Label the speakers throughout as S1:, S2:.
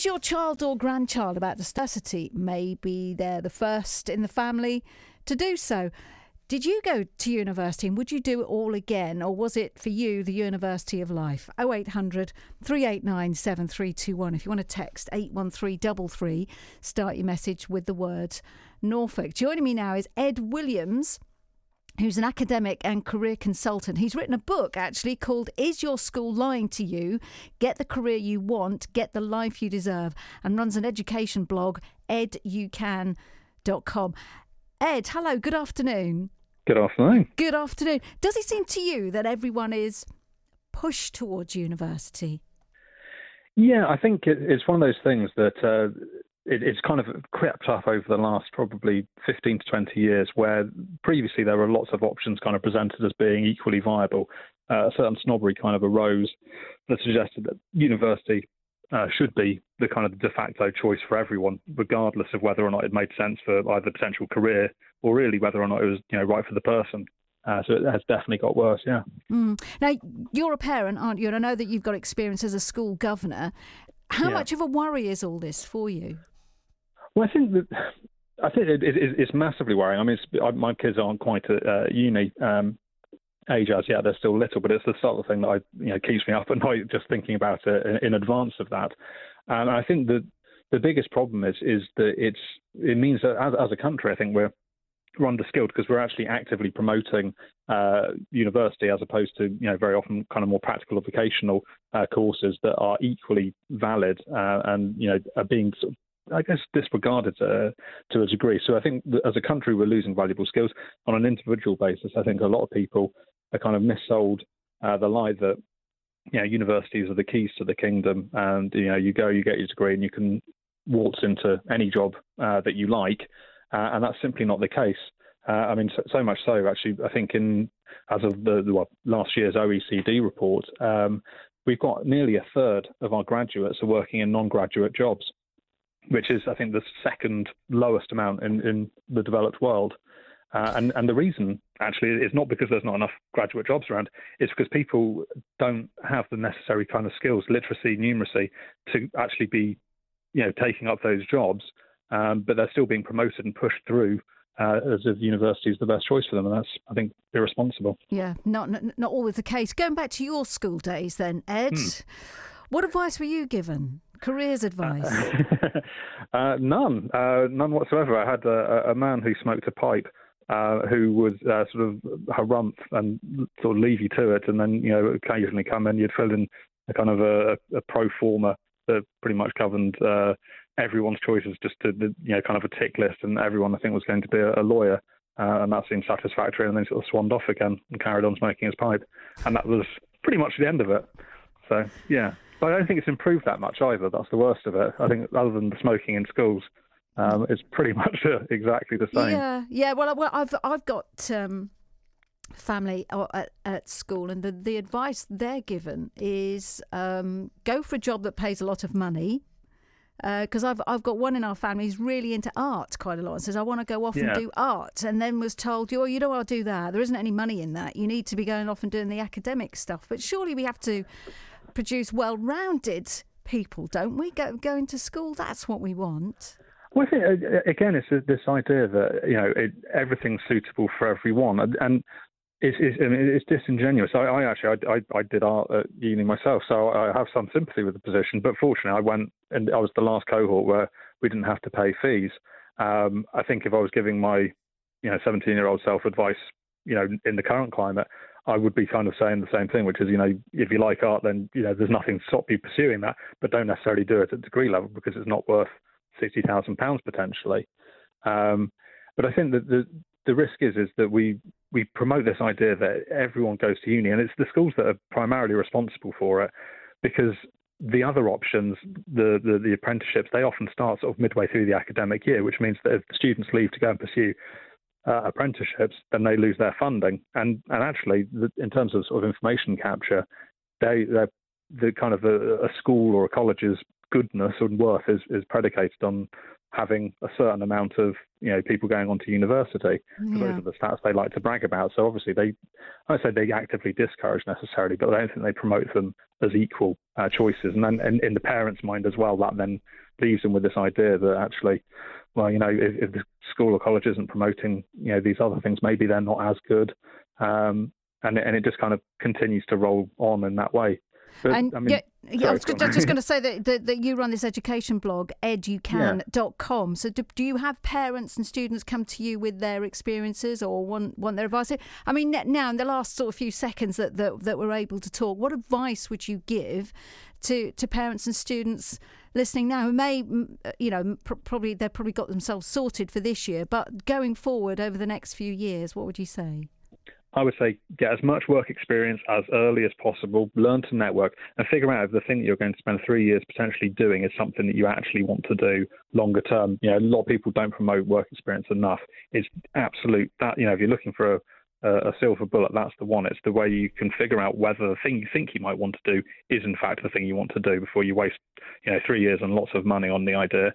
S1: your child or grandchild about diversity? Maybe they're the first in the family to do so. Did you go to university and would you do it all again, or was it for you the university of life? 0800 389 7321. If you want to text 81333, start your message with the words Norfolk. Joining me now is Ed Williams, who's an academic and career consultant. He's written a book, actually, called Is Your School Lying to You? Get the career you want, get the life you deserve, and runs an education blog, educan.com. Ed, hello, good afternoon.
S2: Good afternoon.
S1: Good afternoon. Does it seem to you that everyone is pushed towards university?
S2: Yeah, I think it's one of those things that it's kind of crept up over the last probably 15 to 20 years, where previously there were lots of options kind of presented as being equally viable. A certain snobbery kind of arose that suggested that university should be the kind of de facto choice for everyone, regardless of whether or not it made sense for either potential career or really whether or not it was right for the person. So it has definitely got worse, yeah.
S1: Now, you're a parent, aren't you? And I know that you've got experience as a school governor. How much of a worry is all this for you?
S2: Well, I think it's massively worrying. I mean, my kids aren't quite at uni age as yet; they're still little. But it's the sort of thing that keeps me up at night just thinking about it in advance of that. And I think that the biggest problem is that it means that as a country, I think we're underskilled because we're actually actively promoting university as opposed to very often kind of more practical or vocational courses that are equally valid and are being sort of, I guess, disregarded to a degree. So I think that as a country, we're losing valuable skills. On an individual basis, I think a lot of people are kind of missold the lie that universities are the keys to the kingdom, and you get your degree and you can waltz into any job that you like, and that's simply not the case. I mean, so much so actually. I think as of the last year's OECD report, we've got nearly a third of our graduates are working in non-graduate jobs, which is, I think, the second lowest amount in the developed world. And the reason, actually, is not because there's not enough graduate jobs around. It's because people don't have the necessary kind of skills, literacy, numeracy, to actually be, taking up those jobs. But they're still being promoted and pushed through as if university is the best choice for them. And that's, I think, irresponsible.
S1: Yeah, not always the case. Going back to your school days then, Ed, what advice were you given? Careers advice?
S2: None whatsoever. I had a man who smoked a pipe who would sort of harumph and sort of leave you to it, and then occasionally come in. You'd fill in a kind of a pro forma that pretty much governed everyone's choices, just to kind of a tick list, and everyone I think was going to be a lawyer, and that seemed satisfactory. And then sort of swanned off again and carried on smoking his pipe, and that was pretty much the end of it. So yeah. But I don't think it's improved that much either. That's the worst of it. I think other than the smoking in schools, it's pretty much exactly the same.
S1: Yeah. Well, I've got family at school, and the advice they're given is go for a job that pays a lot of money. Because I've got one in our family who's really into art quite a lot and says, I want to go off and do art, and then was told, I'll do that. There isn't any money in that. You need to be going off and doing the academic stuff. But surely we have to produce well-rounded people, don't we? Going to school, that's what we want.
S2: Well, I think, again, it's this idea that, everything's suitable for everyone. And it's disingenuous. I did art at uni myself, so I have some sympathy with the position. But fortunately, I went and I was the last cohort where we didn't have to pay fees. I think if I was giving my 17-year-old self advice, in the current climate, I would be kind of saying the same thing, which is, if you like art, then there's nothing to stop you pursuing that, but don't necessarily do it at degree level because it's not worth £60,000 potentially. But I think that the risk is that we promote this idea that everyone goes to uni, and it's the schools that are primarily responsible for it, because the other options, the apprenticeships, they often start sort of midway through the academic year, which means that if the students leave to go and pursue apprenticeships, then they lose their funding. And actually, in terms of sort of information capture, they're the kind of a school or a college's goodness and worth is predicated on having a certain amount of people going on to university, because those are the stats they like to brag about. So obviously I say they actively discourage necessarily, but I don't think they promote them as equal choices. And then in the parents' mind as well, that then leaves them with this idea that actually, well, if the school or college isn't promoting these other things, maybe they're not as good, and it just kind of continues to roll on in that way. But,
S1: and
S2: I mean,
S1: I was just going to say that you run this education blog, educan.com. So do you have parents and students come to you with their experiences or want their advice? I mean, now in the last sort of few seconds that we're able to talk, what advice would you give to parents and students listening now who may, probably they've probably got themselves sorted for this year, but going forward over the next few years, what would you say?
S2: I would say get as much work experience as early as possible, learn to network, and figure out if the thing that you're going to spend 3 years potentially doing is something that you actually want to do longer term. A lot of people don't promote work experience enough. It's absolute that, if you're looking for a silver bullet, that's the one. It's the way you can figure out whether the thing you think you might want to do is in fact the thing you want to do before you waste 3 years and lots of money on the idea.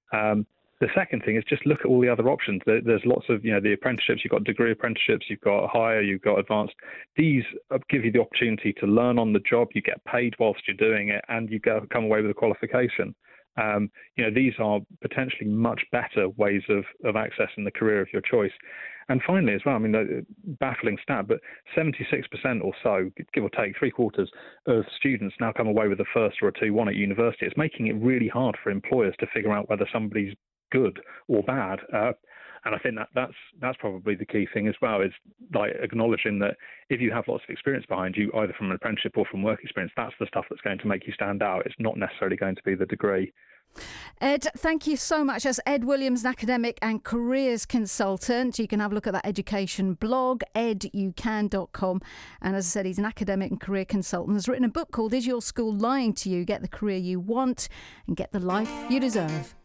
S2: The second thing is just look at all the other options. There's lots of, the apprenticeships. You've got degree apprenticeships, you've got higher, you've got advanced. These give you the opportunity to learn on the job. You get paid whilst you're doing it, and you come away with a qualification. These are potentially much better ways of accessing the career of your choice. And finally, as well, I mean, baffling stat, but 76% or so, give or take, 3/4 of students now come away with a first or a 2-1 at university. It's making it really hard for employers to figure out whether somebody's good or bad. And I think that's probably the key thing as well, is like acknowledging that if you have lots of experience behind you, either from an apprenticeship or from work experience, that's the stuff that's going to make you stand out. It's not necessarily going to be the degree.
S1: Ed, thank you so much. As Ed Williams, an academic and careers consultant. You can have a look at that education blog, educan.com. And as I said, he's an academic and career consultant. He's written a book called Is Your School Lying to You? Get the career you want and get the life you deserve.